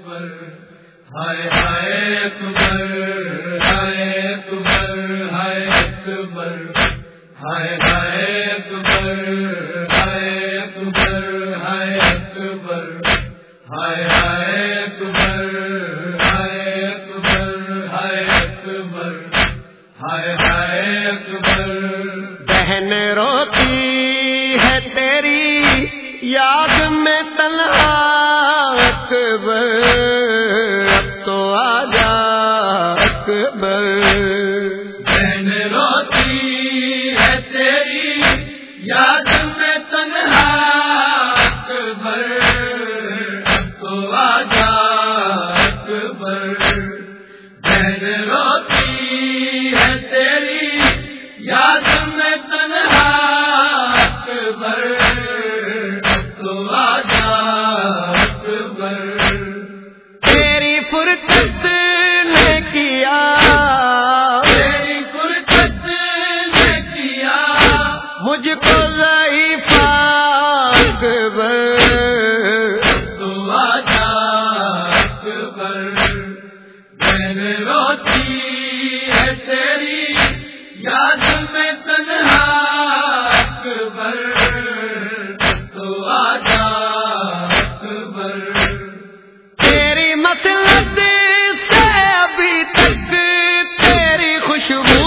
ہائے ہائے اکبر ہائے اکبر ہائے اکبر ہائے ہائے اکبر ہائے اکبر ہائے اکبر ہائے ہائے اکبر ہائے اکبر ہائے اکبر ہائے ہائے اکبر بہن روتی ہے تیری یاد میں تنہا اکبر تو آجا اکبر بہن روتی ہے تیری یاد میں تنہا اکبر تو آجا اکبر بہن روتی ہے تیری یاد میں تنہا اکبر تو آجا اکبر تیری فرقت نے کیا تیری فرقت نے کیا مجھ کو ضعیف اکبر تو آجا اکبر بہن روتی ہے تیری یاد میں تنہا اکبر تو آجا اکبر تیری مسلط سے ابھی تک تیری خوشبو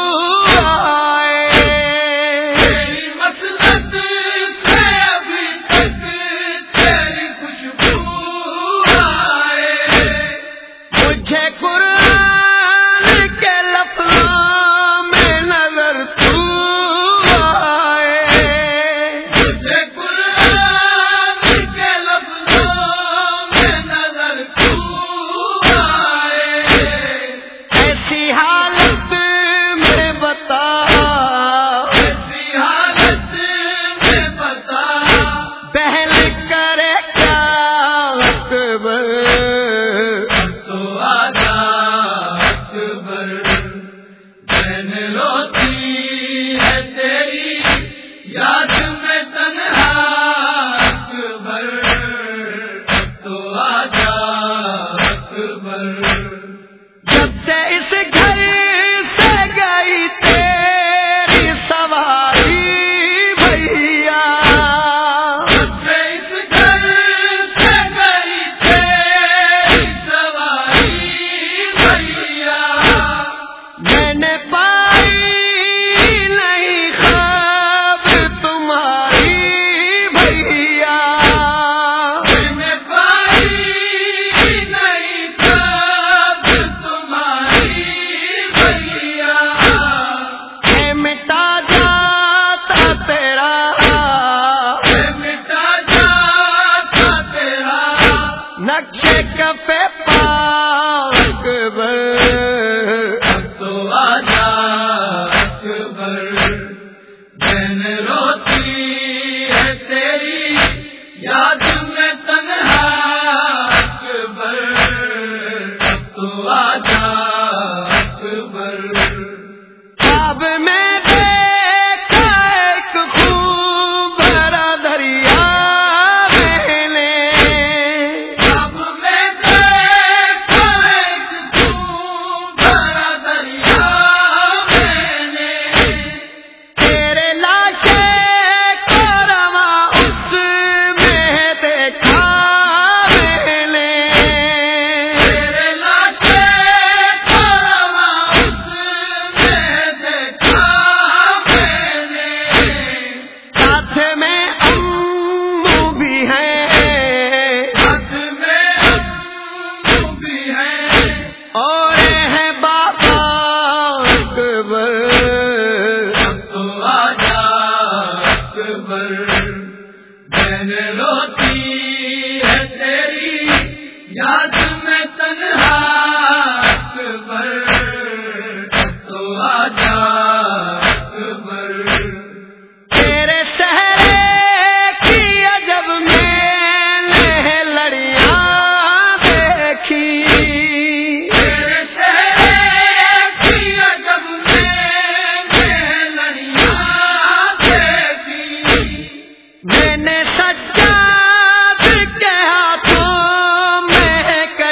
آئے تیری مسلط سے ابھی تک تیری خوشبو آئے مجھے قرآن کے لفظوں میں نظر تو آئے مجھے قرآن کے لفظوں میں نظر تو آئے ایسی حالت میں بتا ایسی حالت میں بتا بہن کرے کیا اکبر تو آجا اکبر بہن روتی ہے تیری یاد میں تنہا اکبر تو آجا اکبر جب سے اس گھر سے گئی تیری سواری بھیا اس گھر سے گئی تیری سواری بھیا میں نے پائی نہیں خواب تمہاری بھیا میں نے پائی نہیں خواب تمہاری بھیا ہے مٹا جاتا تیرا مٹا جاتا تیرا نقشے کفے پا اکبر تو آجا اکبر بہن روتی ہے تیری یاد میں تنہا اکبر تو آجا اکبر خواب میں دیکھا ایک خوب بھرا دریا میں نے اب میں دیکھا ایک خوب بھرا دریا میں نے تیرے لاشے کو رواں اس میں دیکھا میں نے تیرے لاشے کو رواں اس میں دیکھا میں نے ساتھ میں امو بھی ہیں ہاتھ میں ہم بھی ہیں اور ہے بابا اکبر تو آجا اکبر بہن روتی ہے تیری یاد میں تنہا اکبر تو آجا اکبر تیرے چہرے کی عجب میں نے لڑیاں دیکھی تیرے چہرے کی عجب میں لڑیاں دیکھی میں نے سجاد کے ہاتھوں میں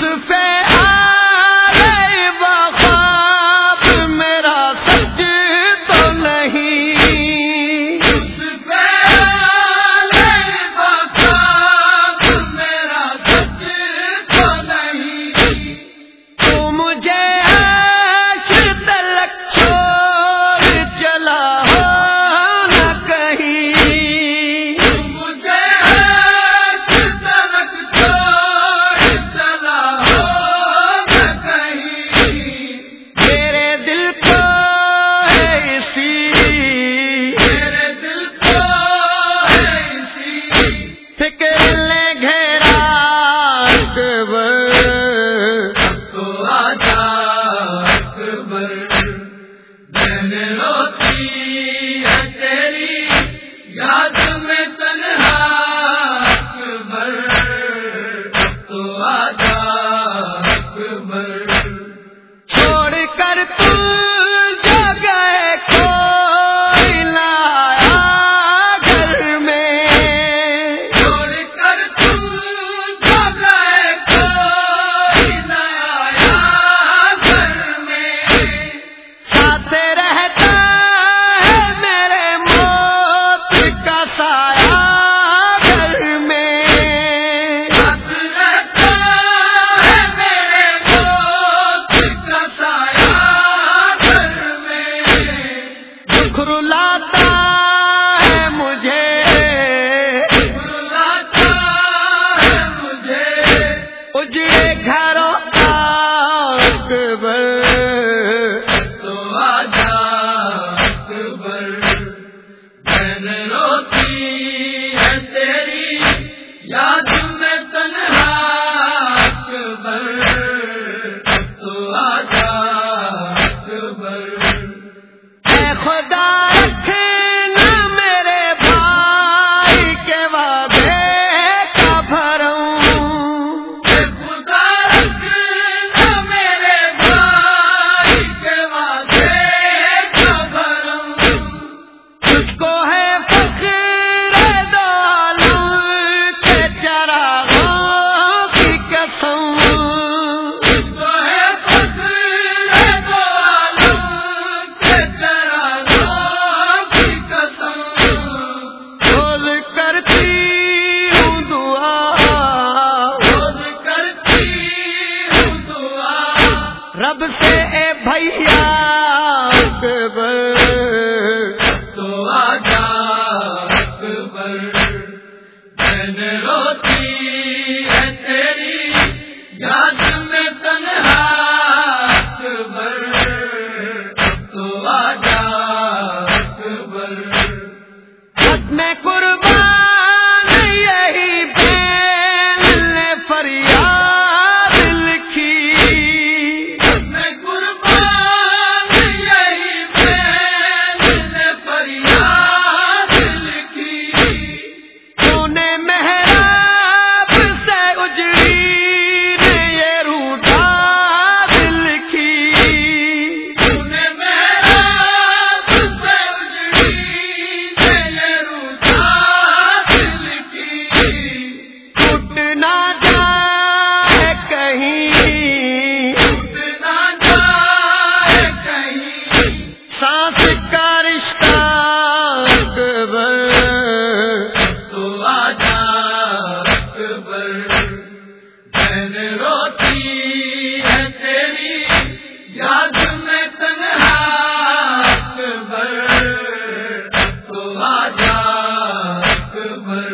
یوسف آلے بخواب میرا سچ تو نہیں، یوسف آلے بخواب میرا سچ تو نہیں، تو مجھے عرش تلک چھوڑ چلا ہو نہ کہیں، مجھے عرش تلک چھوڑ چلا ہو نہ کہیں، میرے دل کو ایسی میرے دل کو ایسی فکر نے گھیرا اکبر، تو آجا اکبر، میں روتی ہے تیری یاد میں تنہا اکبر، تو آجا اکبر، چھوڑ کر تو جو گئے کوئی نہ آیا گھر میں، چھوڑ کر تم جو گئے کوئی نہ آیا گھر میں، ساتھ رہتا ہے میرے موت کا سایہ گھر میں، ساتھ رہتا ہے میرے دوست کا سایہ گھر میں، دکھ رلاتا ہے مجھے، رلاتا ہے مجھے، اجڑے گھروں کا اکبر، تو آجا اکبر، میں روتی ہے تیری یاد میں تنہا اکبر، تو آجا اکبر، اے خدا رکھنا میرے بھائی کے وعدے کا بھروں، خدا رکھنا میرے بھائی کے وعدے کا بھرم، تجھ کو ہے فخر دو عالم کے چراغوں کی قسم، تو ہے فخر دو عالم کے چراغوں کی قسم، روز کرتی ہوں دعا، روز کرتی ہوں دعا، رب سے اے بھیا اکبر، تو آجا اکبر، میں روتی ہے تیری یاد میں تنہا اکبر، تو آجا اکبر، خط میں قربان یہی بین نے فریاد لکھی، میں قربان یہی بین نے فریاد لکھی، تو نے محراب سے اجڑی نے یہ روٹا دل کی، تو نے میرا سے اجڑی نے روٹا دل کی، ٹوٹ نہ جائے کہیں نہ جائے کہیں، سانس کا رشتہ اکبر، تو آجا اکبر، میں روتی ہے تیری یاد میں تنہا اکبر، تو آجا اکبر،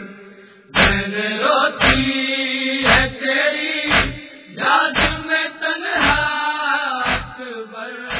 میں روتی ہے تیری یاد میں تنہا اکبر۔